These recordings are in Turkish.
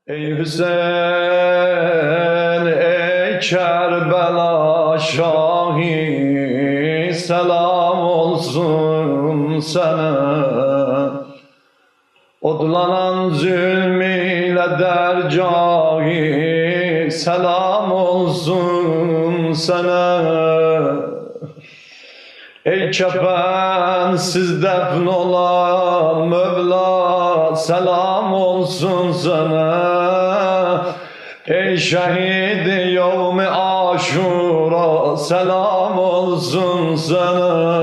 Ey Hüseyin, ey Kerbela şahi, selam olsun sana. Odlanan zulmiyle dercahi, selam olsun sana. Ey kefensiz defn olan Mevla, selam olsun sana. Ey şehid yevmi aşura, selam olsun sana.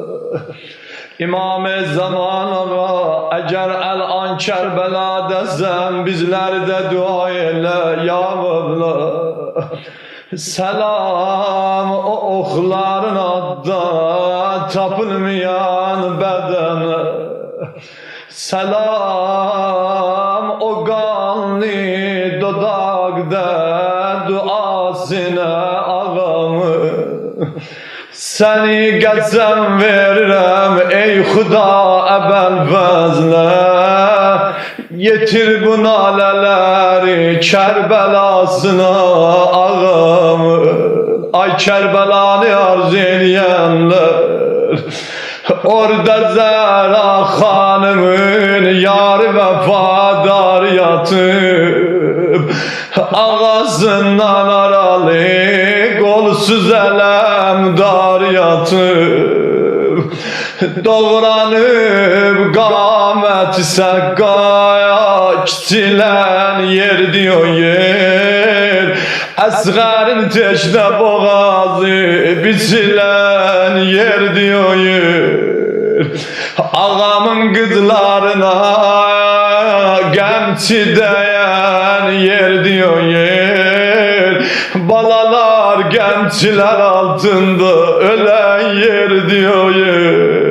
İmam-ı Zaman ağa, eğer el-an Kerbela'dasın, bizler de dua eyle ya Mevla. Selam o okların adda tapılmayan bedene. Selam o kanlı dodakda duasına ağamı. Seni geçsem veririm ey Huda ebel fazla. Yetir bu naleleri Kerbelasına ağamı. Ay Kerbelanı arz eyleyenler, orada Zehra hanımın yarı vefadar yatıp, ağzından aralı kolsuz elemdar yatıp, doğranıp kâmeti sekkaya kitilen yer diyor yer. Esgârin teşne boğazı biçilen yer diyor yer. Ağamın kızlarına gemçi değen yer diyor yer. Balalar gemçiler altında ölen yer diyor yer.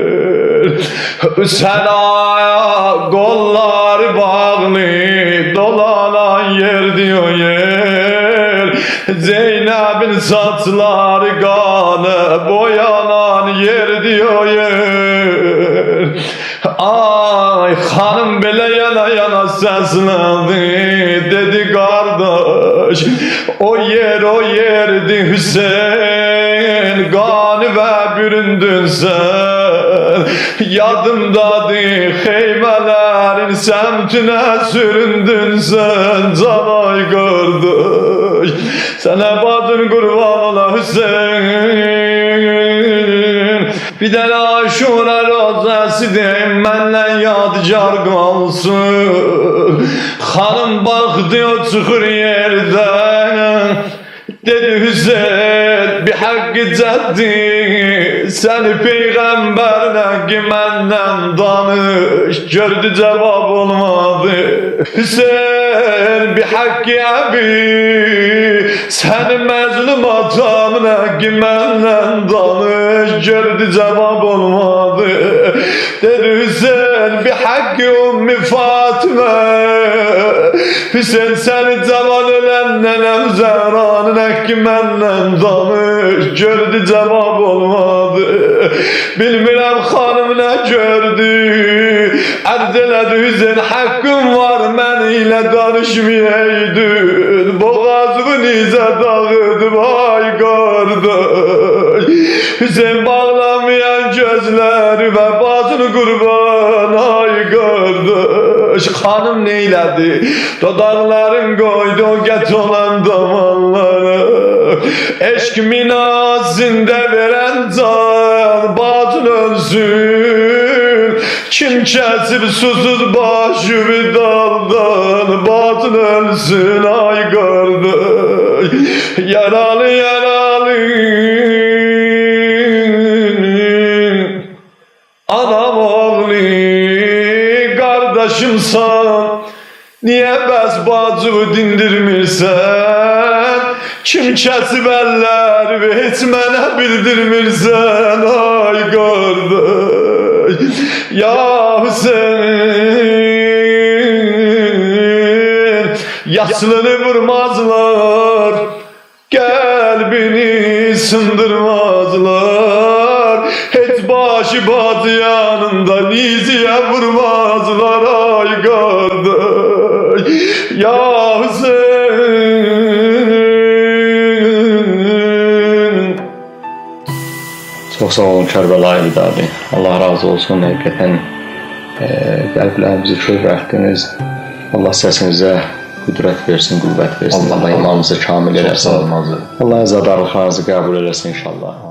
Senaya kollar bağlı dolanan yer diyor yer. Zeynep'in saçları kanı boyanan yer diyor yer. Ay hanım bile yana yana seslendi, dedi kardeş o yerdi Hüseyin, kanı ve büründün sen. Yadımdadı heymelerin semtine süründün sen canay kardeş. Sana badın kurban ola Hüseyin. Bir de Aşura rozası deyim benle yadigar kalsın. Hanım baktı o çukur yerden, dedi Hüseyin bir hakkı ceddi, seni peygamberle ki menden danış. Gördü cevap olmadı. Hüseyin bir hakkı abi, seni mezlum atamla ki menden danış. Gördü cevap olmadı. Dedi Hüseyin bir hakkı Ümmü Fatıma, Hüseyin seni zaman ölen nenem Zehra'nın hakkı menden danış. Gördü cevap olmadı. Bilmirəm hanım ne gördü, erdeledi Hüseyin hakkım var men ile danışmayaydın. Boğazımı nize dağıdım ay kardeş. Hüseyin bağlamayan gözleri ve bazını kurban ay kardeş. Hanım neyledi? Dodakların koydu o get olan damarları. Eşk minazinde veren can bazın ölsün. Kim kesip susuz başımı daldan bazın ölsün ay kardeş. Yaralı yaralı anam oğlu kardeşimsan, niye bəs bacımı dindirmirsən? Kim kesib eller ve hiç mənə bildirmirsən ay kardeş. Ya Hüseyin, yaslını vurmazlar, kalbini sındırmazlar. Hiç başı batı yanında niziye vurmazlar ay kardeş. Ya Çox sağ olun Kərbəlayı Vidadi. Allah razı olsun. Həqiqətən qəlblərimizi kövrəltdiniz. Allah səsinizə qüdrət versin, qüvvət versin. Allah imanınızı kamil eləsin. Allah əzadarlıqlarınızı qəbul eləsin inşallah.